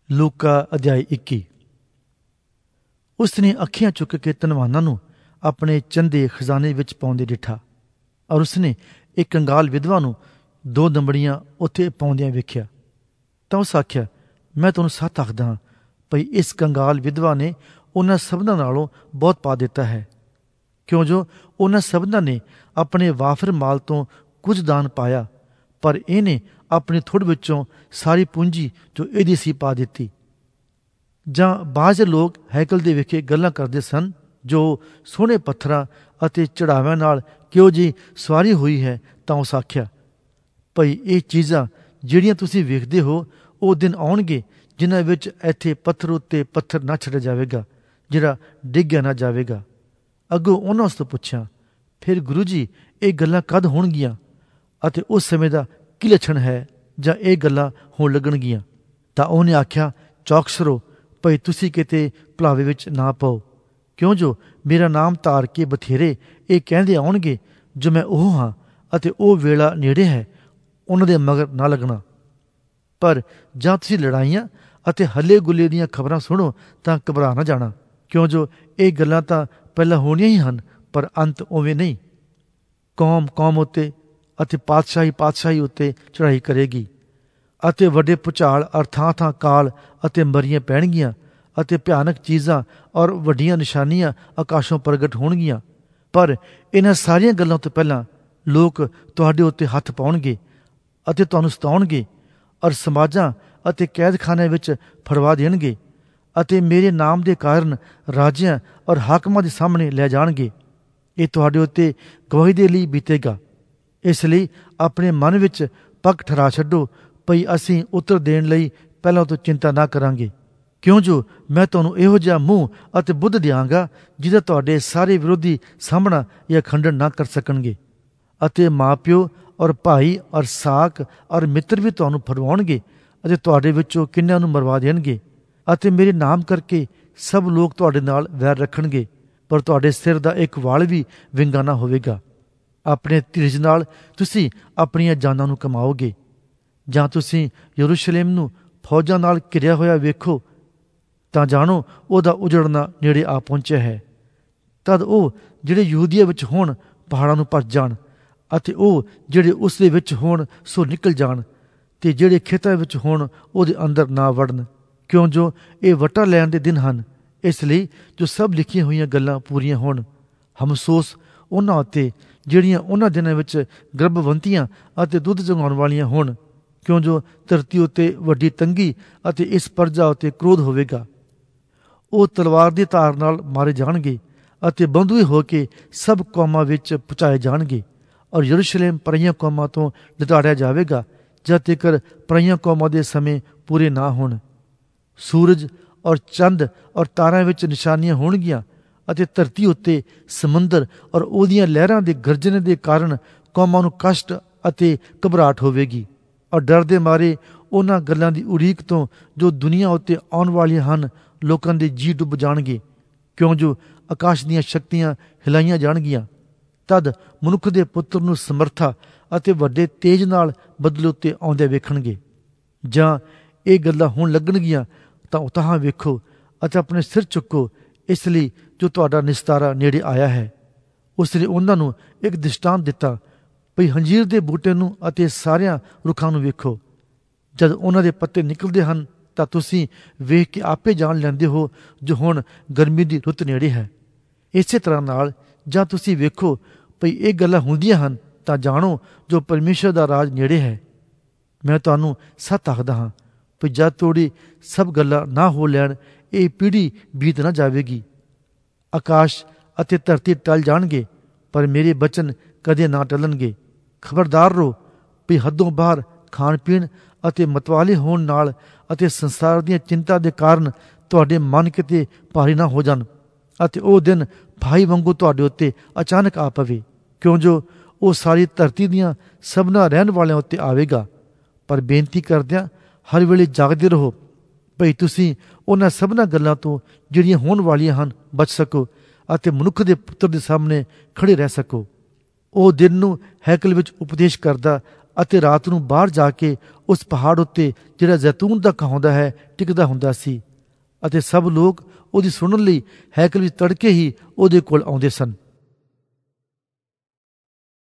ਲੂਕਾ ਅਧਿਆਇ 21। ਉਸ ਨੇ ਅੱਖੀਆਂ ਚੁੱਕ ਕੇ ਧਨਵਾਨਾਂ ਨੂੰ ਆਪਣੇ ਚੰਦੇ ਖਜ਼ਾਨੇ ਵਿੱਚ ਪਾਉਂਦੇ ਡਿੱਠਾ, ਔਰ ਉਸਨੇ ਇੱਕ ਕੰਗਾਲ ਵਿਧਵਾ ਨੂੰ 2 ਦੰਬੜੀਆਂ ਉੱਥੇ ਪਾਉਂਦਿਆਂ ਵੇਖਿਆ। ਤਾਂ ਉਸ ਆਖਿਆ, ਮੈਂ ਤੁਹਾਨੂੰ ਸੱਚ ਆਖਦਾ ਹਾਂ ਭਈ ਇਸ ਕੰਗਾਲ ਵਿਧਵਾ ਨੇ ਉਹਨਾਂ ਸਭਨਾਂ ਨਾਲੋਂ ਬਹੁਤ ਪਾ ਦਿੱਤਾ ਹੈ, ਕਿਉਂ ਜੋ ਉਹਨਾਂ ਸਭਨਾਂ ਨੇ ਆਪਣੇ ਵਾਫਰ ਮਾਲ ਤੋਂ ਕੁਝ ਦਾਨ ਪਾਇਆ, ਪਰ ਇਹਨੇ ਆਪਣੀ ਥੁੜ ਵਿੱਚੋਂ ਸਾਰੀ ਪੂੰਜੀ ਜੋ ਇਹਦੀ ਸੀ ਪਾ ਦਿੱਤੀ। ਜਾਂ ਬਾਜ਼ ਲੋਕ ਹੈਕਲ ਦੇ ਵਿਖੇ ਗੱਲਾਂ ਕਰਦੇ ਸਨ, ਜੋ ਸੋਹਣੇ ਪੱਥਰਾਂ ਅਤੇ ਚੜਾਵਿਆਂ ਨਾਲ ਕਿਹੋ ਜਿਹੀ ਸਵਾਰੀ ਹੋਈ ਹੈ। ਤਾਂ ਉਸ ਆਖਿਆ, ਭਈ ਇਹ ਚੀਜ਼ਾਂ ਜਿਹੜੀਆਂ ਤੁਸੀਂ ਵੇਖਦੇ ਹੋ, ਉਹ ਦਿਨ ਆਉਣਗੇ ਜਿਨ੍ਹਾਂ ਵਿੱਚ ਇੱਥੇ ਪੱਥਰ ਉੱਤੇ ਪੱਥਰ ਨਾ ਛੱਡਿਆ ਜਾਵੇਗਾ, ਜਿਹੜਾ ਡਿੱਗਿਆ ਨਾ ਜਾਵੇਗਾ। ਅੱਗੋਂ ਉਹਨਾਂ ਉਸ ਤੋਂ ਪੁੱਛਿਆ, ਫਿਰ ਗੁਰੂ ਜੀ ਇਹ ਗੱਲਾਂ ਕਦ ਹੋਣਗੀਆਂ, ਅਤੇ ਉਸ ਸਮੇਂ ਦਾ ਕੀ ਲੱਛਣ ਹੈ, ਜਾਂ ਇਹ ਗੱਲਾਂ ਹੋਣ ਲੱਗਣਗੀਆਂ? ਤਾਂ ਉਹਨੇ ਆਖਿਆ, ਚੌਕਸ ਰਹੋ ਭਈ ਤੁਸੀਂ ਕਿਤੇ ਭੁਲਾਵੇ ਵਿੱਚ ਨਾ ਪਾਓ, ਕਿਉਂ ਜੋ ਮੇਰਾ ਨਾਮ ਧਾਰ ਕੇ ਬਥੇਰੇ ਇਹ ਕਹਿੰਦੇ ਆਉਣਗੇ ਜੋ ਮੈਂ ਉਹ ਹਾਂ, ਅਤੇ ਉਹ ਵੇਲਾ ਨੇੜੇ ਹੈ, ਉਹਨਾਂ ਦੇ ਮਗਰ ਨਾ ਲੱਗਣਾ। ਪਰ ਜਾਂ ਤੁਸੀਂ ਲੜਾਈਆਂ ਅਤੇ ਹੱਲੇ ਗੁੱਲੇ ਦੀਆਂ ਖਬਰਾਂ ਸੁਣੋ ਤਾਂ ਘਬਰਾ ਨਾ ਜਾਣਾ, ਕਿਉਂ ਜੋ ਇਹ ਗੱਲਾਂ ਤਾਂ ਪਹਿਲਾਂ ਹੋਣੀਆਂ ਹੀ ਹਨ, ਪਰ ਅੰਤ ਉਵੇਂ ਨਹੀਂ। ਕੌਮ ਕੌਮ ਉੱਤੇ ਅਤੇ ਪਾਤਸ਼ਾਹੀ ਉੱਤੇ ਚੜ੍ਹਾਈ ਕਰੇਗੀ, ਅਤੇ ਵੱਡੇ ਭੁਚਾਲ ਔਰ ਥਾਂ ਕਾਲ ਅਤੇ ਮਰੀਆਂ ਪੈਣਗੀਆਂ, ਅਤੇ ਭਿਆਨਕ ਚੀਜ਼ਾਂ ਔਰ ਵੱਡੀਆਂ ਨਿਸ਼ਾਨੀਆਂ ਆਕਾਸ਼ੋਂ ਪ੍ਰਗਟ ਹੋਣਗੀਆਂ। ਪਰ ਇਹਨਾਂ ਸਾਰੀਆਂ ਗੱਲਾਂ ਤੋਂ ਪਹਿਲਾਂ ਲੋਕ ਤੁਹਾਡੇ ਉੱਤੇ ਹੱਥ ਪਾਉਣਗੇ ਅਤੇ ਤੁਹਾਨੂੰ ਸਤਾਉਣਗੇ, ਔਰ ਸਮਾਜਾਂ ਅਤੇ ਕੈਦਖਾਨਿਆਂ ਵਿੱਚ ਫੜਵਾ ਦੇਣਗੇ, ਅਤੇ ਮੇਰੇ ਨਾਮ ਦੇ ਕਾਰਨ ਰਾਜਿਆਂ ਔਰ ਹਾਕਮਾਂ ਦੇ ਸਾਹਮਣੇ ਲੈ ਜਾਣਗੇ। ਇਹ ਤੁਹਾਡੇ ਉੱਤੇ ਗਵਾਹੀ ਦੇ ਲਈ ਬੀਤੇਗਾ। ਇਸ ਲਈ ਆਪਣੇ ਮਨ ਵਿੱਚ ਪੱਕ ਠਹਿਰਾ ਛੱਡੋ ਭਈ ਅਸੀਂ ਉੱਤਰ ਦੇਣ ਲਈ ਪਹਿਲਾਂ ਤੋਂ ਚਿੰਤਾ ਨਾ ਕਰਾਂਗੇ, ਕਿਉਂ ਜੋ ਮੈਂ ਤੁਹਾਨੂੰ ਇਹੋ ਜਿਹਾ ਮੂੰਹ ਅਤੇ ਬੁੱਧ ਦਿਆਂਗਾ ਜਿਹਦਾ ਤੁਹਾਡੇ ਸਾਰੇ ਵਿਰੋਧੀ ਸਾਹਮਣਾ ਜਾਂ ਖੰਡਨ ਨਾ ਕਰ ਸਕਣਗੇ। ਅਤੇ ਮਾਂ ਪਿਓ ਔਰ ਭਾਈ ਔਰ ਸਾਕ ਔਰ ਮਿੱਤਰ ਵੀ ਤੁਹਾਨੂੰ ਫੜਵਾਉਣਗੇ, ਅਤੇ ਤੁਹਾਡੇ ਵਿੱਚੋਂ ਕਿੰਨਿਆਂ ਨੂੰ ਮਰਵਾ ਦੇਣਗੇ। ਅਤੇ ਮੇਰੇ ਨਾਮ ਕਰਕੇ ਸਭ ਲੋਕ ਤੁਹਾਡੇ ਨਾਲ ਵੈਰ ਰੱਖਣਗੇ, ਪਰ ਤੁਹਾਡੇ ਸਿਰ ਦਾ ਇੱਕ ਵਾਲ ਵੀ ਵਿੰਗਾ ਨਾ ਹੋਵੇਗਾ। ਆਪਣੇ ਧੀਰਜ ਨਾਲ ਤੁਸੀਂ ਆਪਣੀਆਂ ਜਾਨਾਂ ਨੂੰ ਕਮਾਓਗੇ। ਜਾਂ ਤੁਸੀਂ ਯਰੂਸ਼ਲਮ ਨੂੰ ਫੌਜਾਂ ਨਾਲ ਘਿਰਿਆ ਹੋਇਆ ਵੇਖੋ, ਤਾਂ ਜਾਣੋ ਉਹਦਾ ਉਜੜਨਾ ਨੇੜੇ ਆ ਪਹੁੰਚਿਆ ਹੈ। ਤਦ ਉਹ ਜਿਹੜੇ ਯਹੂਦੀਆ ਵਿੱਚ ਹੋਣ ਪਹਾੜਾਂ ਨੂੰ ਭੱਜ ਜਾਣ, ਅਤੇ ਉਹ ਜਿਹੜੇ ਉਸ ਦੇ ਵਿੱਚ ਹੋਣ ਸੋ ਨਿਕਲ ਜਾਣ, ਤੇ ਜਿਹੜੇ ਖੇਤਾਂ ਵਿੱਚ ਹੋਣ ਉਹਦੇ ਅੰਦਰ ਨਾ ਵੜਨ, ਕਿਉਂ ਜੋ ਇਹ ਵਟਾ ਲੈਣ ਦੇ ਦਿਨ ਹਨ। ਇਸ ਲਈ ਜੋ ਸਭ ਲਿਖੀਆਂ ਹੋਈਆਂ ਗੱਲਾਂ ਪੂਰੀਆਂ ਹੋਣ। ਹਮਸੋਸ ਉਹਨਾਂ ਉੱਤੇ ਜਿਹੜੀਆਂ ਉਹਨਾਂ ਦਿਨਾਂ ਵਿੱਚ ਗਰਭਵੰਤੀਆਂ ਅਤੇ ਦੁੱਧ ਚੁੰਘਾਉਣ ਵਾਲੀਆਂ ਹੋਣ, ਕਿਉਂ ਜੋ ਧਰਤੀ ਉੱਤੇ ਵੱਡੀ ਤੰਗੀ ਅਤੇ ਇਸ ਪਰਜਾ ਉੱਤੇ ਕ੍ਰੋਧ ਹੋਵੇਗਾ। ਉਹ ਤਲਵਾਰ ਦੀ ਧਾਰ ਨਾਲ ਮਾਰੇ ਜਾਣਗੇ, ਅਤੇ ਬੰਧੂਏ ਹੋ ਕੇ ਸਭ ਕੌਮਾਂ ਵਿੱਚ ਪਹੁੰਚਾਏ ਜਾਣਗੇ, ਔਰ ਯਰੂਸ਼ਲਮ ਪਰਾਈਆਂ ਕੌਮਾਂ ਤੋਂ ਲਿਤਾੜਿਆ ਜਾਵੇਗਾ, ਜਦ ਤੀਕਰ ਪਰਾਈਆਂ ਕੌਮਾਂ ਦੇ ਸਮੇਂ ਪੂਰੇ ਨਾ ਹੋਣ। ਸੂਰਜ ਔਰ ਚੰਦ ਔਰ ਤਾਰਿਆਂ ਵਿੱਚ ਨਿਸ਼ਾਨੀਆਂ ਹੋਣਗੀਆਂ, ਅਤੇ ਧਰਤੀ ਉੱਤੇ ਸਮੁੰਦਰ ਔਰ ਉਹਦੀਆਂ ਲਹਿਰਾਂ ਦੇ ਗਰਜਣੇ ਦੇ ਕਾਰਨ ਕੌਮਾਂ ਨੂੰ ਕਸ਼ਟ ਅਤੇ ਘਬਰਾਹਟ ਹੋਵੇਗੀ, ਔਰ ਡਰ ਦੇ ਮਾਰੇ ਉਹਨਾਂ ਗੱਲਾਂ ਦੀ ਉਡੀਕ ਤੋਂ ਜੋ ਦੁਨੀਆ ਉੱਤੇ ਆਉਣ ਵਾਲੀਆਂ ਹਨ ਲੋਕਾਂ ਦੇ ਜੀ ਡੁੱਬ ਜਾਣਗੇ, ਕਿਉਂ ਜੋ ਆਕਾਸ਼ ਦੀਆਂ ਸ਼ਕਤੀਆਂ ਹਿਲਾਈਆਂ ਜਾਣਗੀਆਂ। ਤਦ ਮਨੁੱਖ ਦੇ ਪੁੱਤਰ ਨੂੰ ਸਮਰਥਾ ਅਤੇ ਵੱਡੇ ਤੇਜ ਨਾਲ ਬਦਲੇ ਉੱਤੇ ਆਉਂਦੇ ਵੇਖਣਗੇ। ਜਾਂ ਇਹ ਗੱਲਾਂ ਹੋਣ ਲੱਗਣਗੀਆਂ ਤਾਂ ਉਤਾਹਾਂ ਵੇਖੋ ਅਤੇ ਆਪਣੇ ਸਿਰ ਚੁੱਕੋ, ਇਸ ਲਈ ਜੋ ਤੁਹਾਡਾ ਨਿਸਤਾਰਾ ਨੇੜੇ ਆਇਆ ਹੈ। ਉਸ ਨੇ ਉਹਨਾਂ ਨੂੰ ਇੱਕ ਦ੍ਰਿਸ਼ਟਾਂਤ ਦਿੱਤਾ ਭਈ ਹੰਜੀਰ ਦੇ ਬੂਟੇ ਨੂੰ ਅਤੇ ਸਾਰਿਆਂ ਰੁੱਖਾਂ ਨੂੰ ਵੇਖੋ। ਜਦ ਉਹਨਾਂ ਦੇ ਪੱਤੇ ਨਿਕਲਦੇ ਹਨ ਤਾਂ ਤੁਸੀਂ ਵੇਖ ਕੇ ਆਪੇ ਜਾਣ ਲੈਂਦੇ ਹੋ ਜੋ ਹੁਣ ਗਰਮੀ ਦੀ ਰੁੱਤ ਨੇੜੇ ਹੈ। ਇਸੇ ਤਰ੍ਹਾਂ ਨਾਲ ਜਾਂ ਤੁਸੀਂ ਵੇਖੋ ਭਈ ਇਹ ਗੱਲਾਂ ਹੁੰਦੀਆਂ ਹਨ ਤਾਂ ਜਾਣੋ ਜੋ ਪਰਮੇਸ਼ਰ ਦਾ ਰਾਜ ਨੇੜੇ ਹੈ। ਮੈਂ ਤੁਹਾਨੂੰ ਸੱਚ ਆਖਦਾ ਹਾਂ ਭਈ ਜਦ ਤੋੜੀ ਸਭ ਗੱਲਾਂ ਨਾ ਹੋ ਲੈਣ, ਇਹ ਪੀੜ੍ਹੀ ਬੀਤ ਨਾ ਜਾਵੇਗੀ। ਆਕਾਸ਼ ਅਤੇ ਧਰਤੀ ਟਲ ਜਾਣਗੇ, ਪਰ ਮੇਰੇ ਬਚਨ ਕਦੇ ਨਾ ਟਲਣਗੇ। ਖਬਰਦਾਰ ਰਹੋ ਭਈ ਹੱਦੋਂ ਬਾਹਰ ਖਾਣ ਪੀਣ ਅਤੇ ਮਤਵਾਲੇ ਹੋਣ ਨਾਲ ਅਤੇ ਸੰਸਾਰ ਦੀਆਂ ਚਿੰਤਾ ਦੇ ਕਾਰਨ ਤੁਹਾਡੇ ਮਨ ਕਿਤੇ ਭਾਰੀ ਨਾ ਹੋ ਜਾਣ, ਅਤੇ ਉਹ ਦਿਨ ਭਾਈ ਵਾਂਗੂ ਤੁਹਾਡੇ ਉੱਤੇ ਅਚਾਨਕ ਆ ਪਵੇ, ਕਿਉਂ ਜੋ ਉਹ ਸਾਰੀ ਧਰਤੀ ਦੀਆਂ ਸਭਨਾਂ ਰਹਿਣ ਵਾਲਿਆਂ ਉੱਤੇ ਆਵੇਗਾ। ਪਰ ਬੇਨਤੀ ਕਰਦਿਆਂ ਹਰ ਵੇਲੇ ਜਾਗਦੇ ਰਹੋ ਭਈ ਤੁਸੀਂ ਉਹਨਾਂ ਸਭਨਾਂ ਗੱਲਾਂ ਤੋਂ ਜਿਹੜੀਆਂ ਹੋਣ ਵਾਲੀਆਂ ਹਨ ਬਚ ਸਕੋ, ਅਤੇ ਮਨੁੱਖ ਦੇ ਪੁੱਤਰ ਦੇ ਸਾਹਮਣੇ ਖੜੇ ਰਹਿ ਸਕੋ। ਉਹ ਦਿਨ ਨੂੰ ਹੈਕਲ ਵਿੱਚ ਉਪਦੇਸ਼ ਕਰਦਾ ਅਤੇ ਰਾਤ ਨੂੰ ਬਾਹਰ ਜਾ ਕੇ ਉਸ ਪਹਾੜ ਉੱਤੇ ਜਿਹੜਾ ਜ਼ੈਤੂਨ ਦਾ ਕਹਾਉਂਦਾ ਹੈ ਟਿਕਦਾ ਹੁੰਦਾ ਸੀ, ਅਤੇ ਸਭ ਲੋਕ ਉਹਦੀ ਸੁਣਨ ਲਈ ਹੈਕਲ ਵਿੱਚ ਤੜਕੇ ਹੀ ਉਹਦੇ ਕੋਲ ਆਉਂਦੇ ਸਨ।